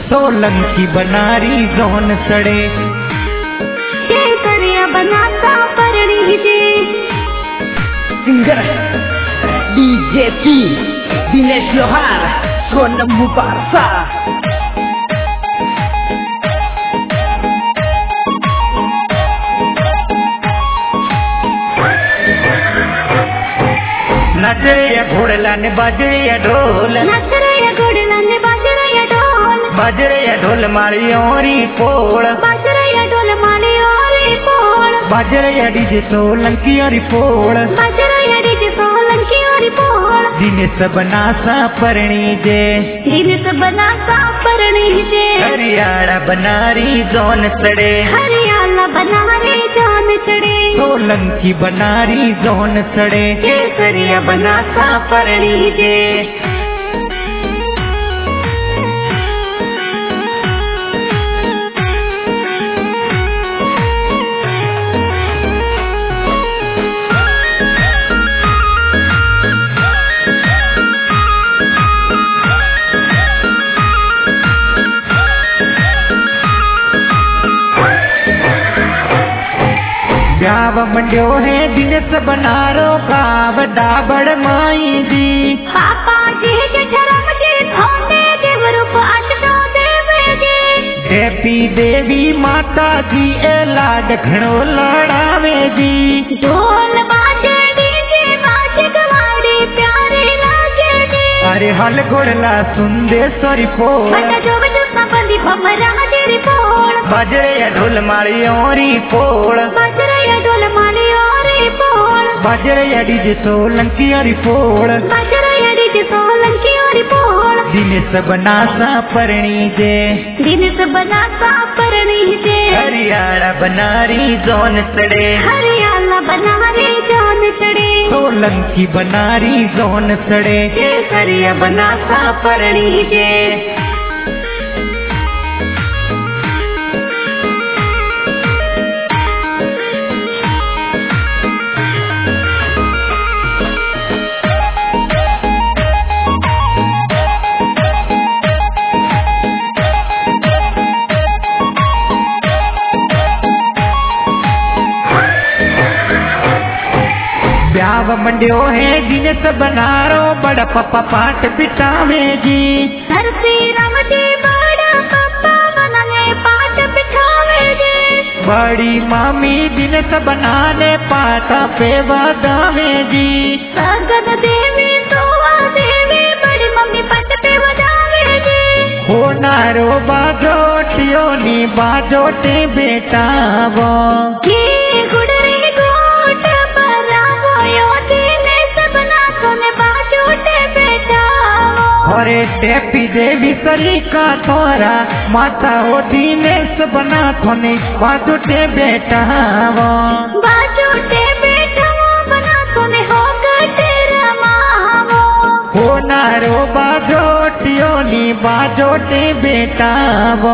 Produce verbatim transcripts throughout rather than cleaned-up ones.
सोलंकी बनारी जोन सड़े केसरिया बनाता परणी जे सिंगर डीजेपी दिनेश लोहार सोनम मुबारसा नचरे या घोड़ला ने बाजरे या ढोल नचरे या घोड़ला ने बाजरे या ढोल बाजरे या ढोल मारी ओरी पोड़ बाजरे या ढोल मारी ओरी पोड़ बाजरे या डीजे सोलंकी और पोड़ बाजरे या डीजे सोलंकी और पोड़ दिनेश बनासा परणी जे दिनेश बनासा परणी जे हरियाणा बनारी जोन सड़े हरियाणा बनारी जोन सड़े सोलंकी बनारी जोन सड़े केसरिया बनासा परणी जे ब्याव मंडियो है दिनेश बनारो का बड़ा बड़ माई दी पापा जी के धर्म जी थोने देव रूप अटको देवे जी देवी देवी माता जी ए लाड घणो लड़ावे जी ढोल बाजे डीजे बाजे गवाड़ी प्यारे लागे जी अरे हल घोड़ला सुंदेश्वरी पोड़ बड़ा जो बजो संबंधी भमरा तेरी पोड़ बाजरे या ढोल मारी ओरी पोड़ बाजरे या ढोल मारी ओरी पोड़ बाजरे या डीजे सोलंकी और पोड़ बाजरे या डीजे सोलंकी और पोड़ दिनेश बनासा परणी जे दिनेश बनासा परणी जे हरियाणा बनारी जोन सड़े हरियाणा बनारी जोन सड़े सोलंकी बनारी जोन सड़े केसरिया बनासा परणी जे ब्याव मंडियो है दिनेश बनारो बड़ा पप्पा पाठ बिठावे जी धरती राम जी बड़ा पप्पा बनाने पाठ बिठावे जी बड़ी मामी दिनेश बनाने पाठा पे बदावे जी सगन देवी सोवा देवी बड़ी मम्मी पाठ पे बजावे जी हो नारो बाजोटियो नी बाजोटे बेटा वो ये गुड़री गोट बरावो यो दिनेश बना सोने बाजोटे बेटा अरे देवी देवी सलीका थोरा माता हो दिनेश बना थोने बाजोटे बेटा वो बाजोटे बेटा बना सोने हो गटे रमावो हो नारो बाजोटियो नी बाजोटे बेटा वो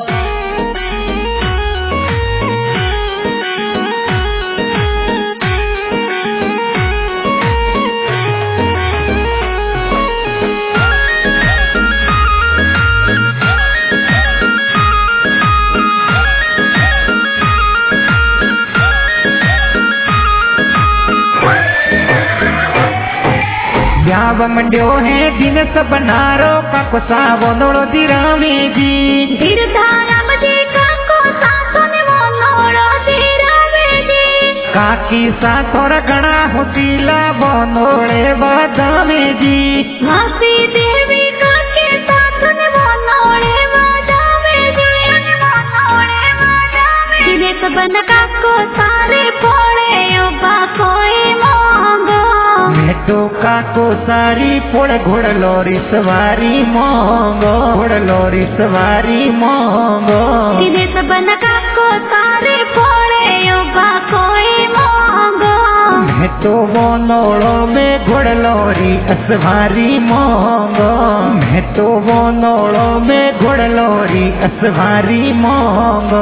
ब्याव मंडियो है दिनेश बनारो काको सावो नोड़ो दिरावे जी गिरधाराम जी काको सासो ने वो नोड़ो दिरावे जी काकी साथोर गणा होतीला वो नोड़े बदावे जी मासी देवी काके सासो ने वो नोड़े बजावे जी वो नोड़े बजावे दिनेश बन काको सारे पोड़े यो बाकोई मोंगो मेटो काको सारी पोड़ घोड़ लोरी सवारी मोंगो घोड़ लोरी सवारी मोंगो दिनेश बन काको सारे पोड़े यो बाकोई मोंगो मैं तो वो नोड़ो में घोड़ लोरी असवारी मोंगो मैं तो वो नोड़ो में घोड़ लोरी असवारी मोंगो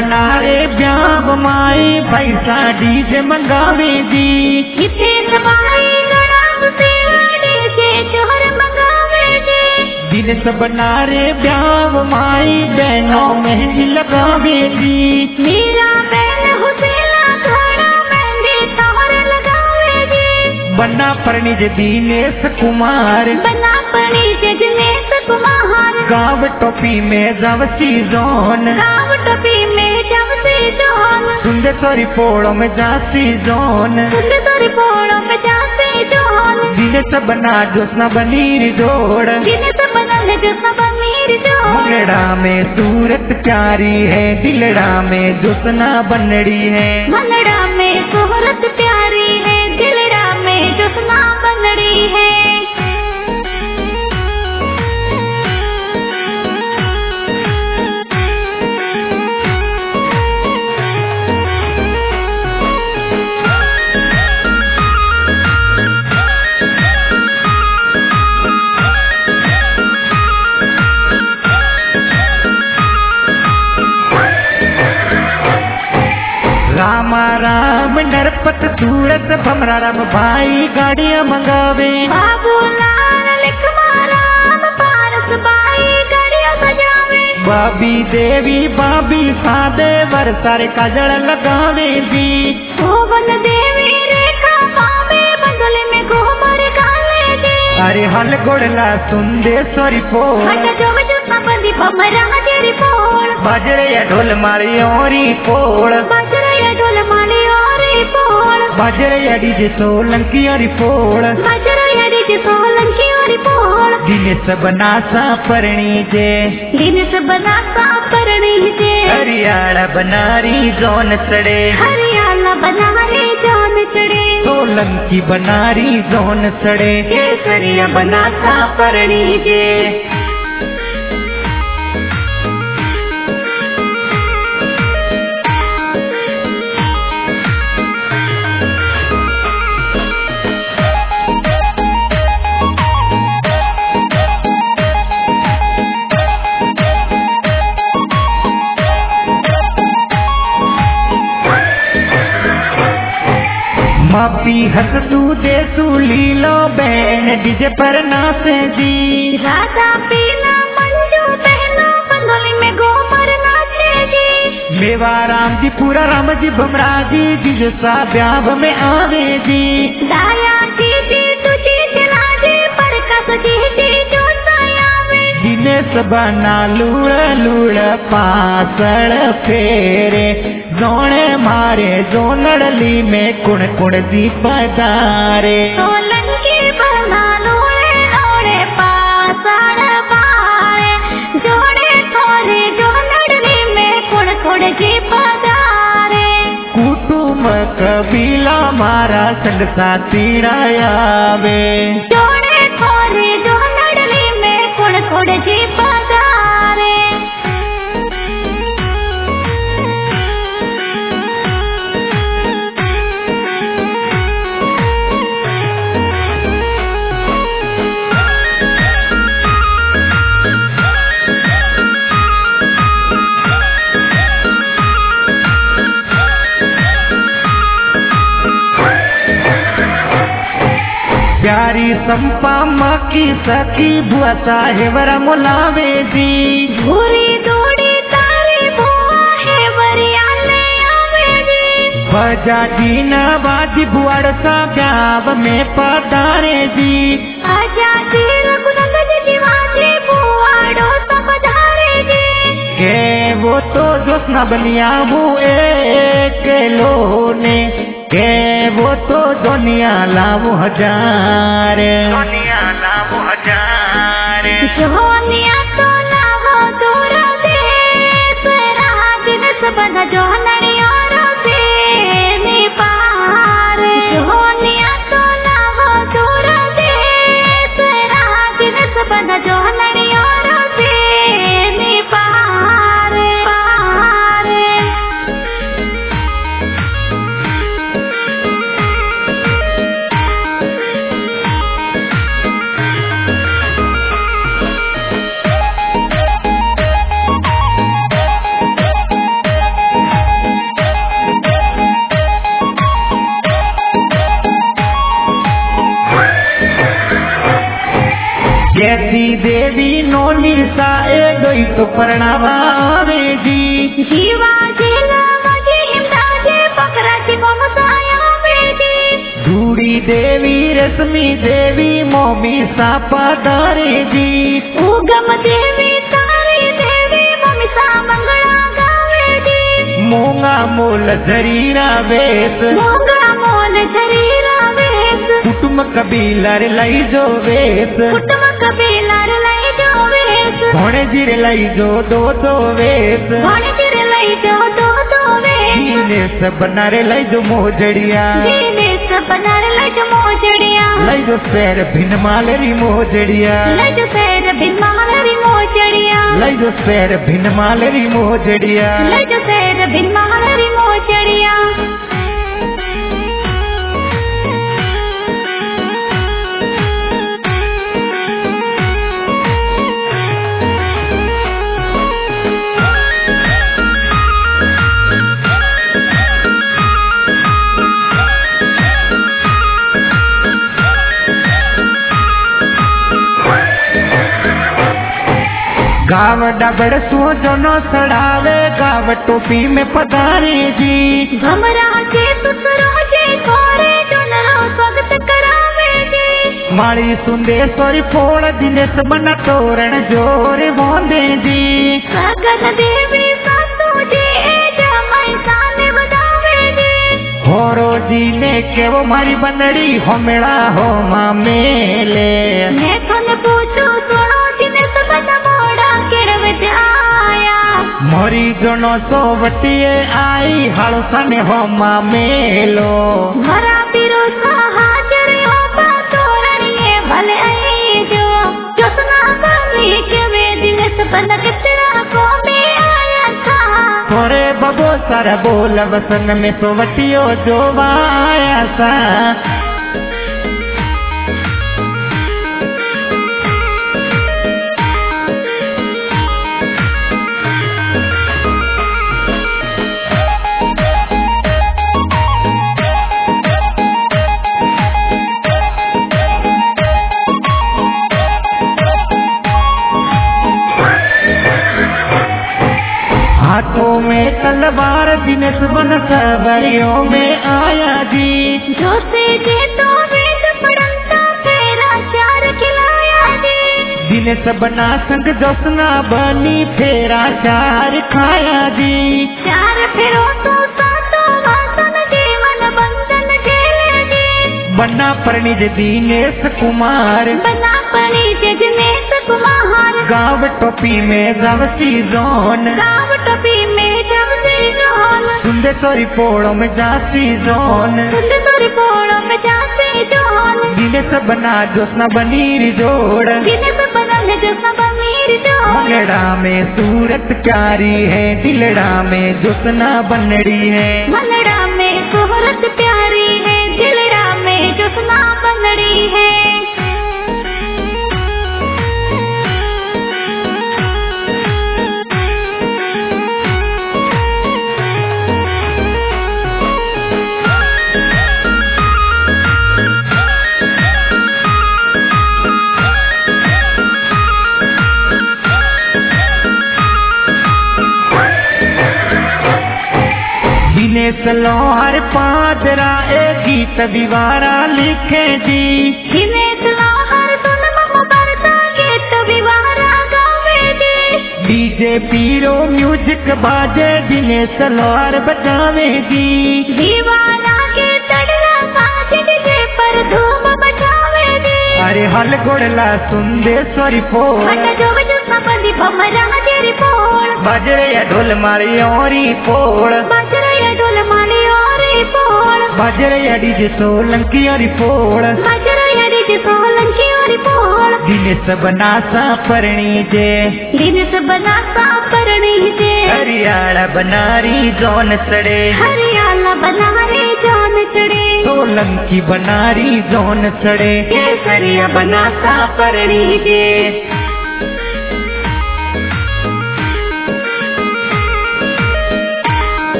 बना रे ब्याह माई पैसा डीजे मंगावे जी कितने सवाई गणाब से डीजे जोहर मंगावे जी दिन से बना रे ब्याह माई बहनों मेहंदी लगावे जी मेरा बहन हुसैला घड़ा मेहंदी तोहर लगावे जी बना परिणिज दिनेश कुमार बना परिणिज दिनेश कुमार गाँव टोपी में जावसी जोन गाँव टोपी में जावसी जोन सुंदर पोड़ों में जासी जोन सुंदर पोड़ों में जासी जोन दिन से बना जोसना बनीर जोड़ दिन से बना जोसना बनीर जोड़ मनड़ा में सूरत प्यारी है दिलड़ा में जोसना बनड़ी है मनड़ा में सूरत प्यारी है दिलड़ा में जोसना बनड़ी है रामा राम नरपत सूरत भमरा राम भाई गाड़ियां मंगावे बाबू लाल लिखवा राम पारस भाई गाड़ियां सजावे बाबी देवी बाबी सादे वर सारे काजल लगावे जी भुवन देवी रेखा पावे बंगले में घूमर काले जी अरे हल गोड़ला सुंदेश्वरी पोल हट जो जो बंदी भमरा जेरी पोल बाजरे या ढोल मारी ओरी पोल बाजरे या ढोल माली ओरी पोल बाजरे या डीजे सोलंकी ओरी पोल बाजरे या डीजे सोलंकी ओरी पोल दिन से बना सा परणी जे दिन से बना सा परणी जे हरियाणा बनारी जोन चढ़े हरियाणा बनारी जोन चढ़े सोलंकी बनारी जोन चढ़े केसरिया बना सा परणी जे मापी हस तू दे तू लीलो बहन डीजे पर नाचे जी राधा पीला मंजू बहना बंगोली में घूमर नाचे जी मेवा राम जी पूरा राम जी भमरा जी जिस सा ब्याह में आवे जी दाया जी जी तुझी चला जी पर कस जी जी जो सायावे दिनेश बना लूड़ लूड़ पासड़ फेरे जोने मारे जोनड़ली में कुण कुण दीप दारे सोलंकी बना लूड़े लूड़े पासड़ पाए जोड़े थोड़े जोनड़ली में कुण कुण दीप दारे कुटुंब कबीला मारा संग साथी आवे जोड़े थोड़े जोनड़ली में कुण कुण दीप दारे प्यारी संपा माँ की सखी बुआ साहेबरा मुलावे जी भूरी दूड़ी तारी बुआ है बरियाले आवे जी बजा दीना बाजी बुआड़ सा ब्याव में पधारे जी आजादी रघुनंदन जी जीवाजी बुआ डोसा पधारे जी के वो तो जोस्ना बनिया हूँ एक लोने के वो तो दुनिया लाऊ हजार दुनिया लाऊ हजार जोनिया तो लावो दूर देश राज नस बना जो नड़ियों से निपार जोनिया तो लावो दूर देश राज नस बना जो नड़ियों से निपार पार तो परणावा आवे जी जीवा जेला मजे हिमराजे पकराची ममसाया बेजी धूड़ी देवी रश्मि देवी मोमी सापा दारे जी उगम देवी तारी देवी ममिसा मंगला गावे जी मोंगा मोल झरीरा वेस मोंगा मोल शरीरा वेस कुटुंब कबीला रे लाई जो वेस कुटुंब कबीला रे लाई जो वेस घोड़े जिरे लाई जो दो दो वेस घोड़े जिरे लाई जो दो दो वेस जीने सब बना रे लाई जो मोजड़िया जीने सब बना रे लाई जो मोजड़िया लाई जो पैर भिन मालरी मोजड़िया लाई जो पैर भिन मालरी मोजड़िया लाई जो पैर भिन मालरी मोजड़िया लाई जो पैर भिन मालरी मोजड़िया गाव डबड़ सो जनो सड़ावे गाव टोपी में पधारे जी भमरा के सुसरो जे कोरे जोनरो स्वागत करावे जी माड़ी सुंदेश्वरी फोड़ दिनेश बना तोरण जोर बोंदे जी सगन देवी सासू जी जमाई साने बदावे जी होरो जी ने के वो मारी बंदड़ी हो मेड़ा हो माँ मेले मैं थने पूछू सुनो दिनेश बना मोड़ा किरवत आया मोरी जनो सो वटिए आई हालो सने हो माँ मेलो भरा पिरो सा हाजर हो बातोरनिए भले आई जो जोसना बनी के वे दिनेश बना कितना को में आया था थोड़े बबो सारा बोल वसन में सो वटियो जो आया सा हाथों में तलवार दिनेश बन सवरियों में आया जी जो से जे तो वेद पड़ंता फेरा चार खिलाया जी दिनेश बना संग जोसना बनी फेरा चार खाया जी चार फेरो तो सातो वासन जीवन बंधन झेले जी बना परिणिज दिनेश कुमार बना पड़ी जजनेश कुमार गाँव टोपी में जावसी जोन गाँव टोपी में जवसी जोन सुंदेश्वरी पोड़ों में जासी जोन सुंदरी पोड़ों में जाते जोन दिनेश बना जोसना बनी रिजोड़ दिनेश बनने जैसा बमीर जोन मंगड़ा में सूरत प्यारी है दिलड़ा में जोसना बनड़ी है मनड़ा में शोहरत प्यारी है दिलड़ा में जोसना बनड़ी है दिनेश लोहार पादरा ए गीत विवारा लिखे जी दिनेश लोहार तुन मम बरसा गीत विवारा गावे जी डीजे पीरो म्यूजिक बाजे दिनेश लोहार बजावे जी दीवाना के तड़रा साथी डीजे पर धूम मचावे जी अरे हल गोड़ला सुंदेश्वरी फोड़ हट जो जो बंदी भमरा जेरी पोड़ बजरे या ढोल मारी औरी फोड़ बजरा या ढोल माली और पोड़ बजरे या डीजे सोलंकी और फोड़ बजरा या डीजे सोलंकी और पोड़ दिनेश बना सा परणी जे दिनेश बना सा परणी जे हरियाणा बनारी जोन सड़े हरियाणा बनारे जान चढ़े सोलंकी बनारी जोन सड़े केसरिया बना सा परणी जे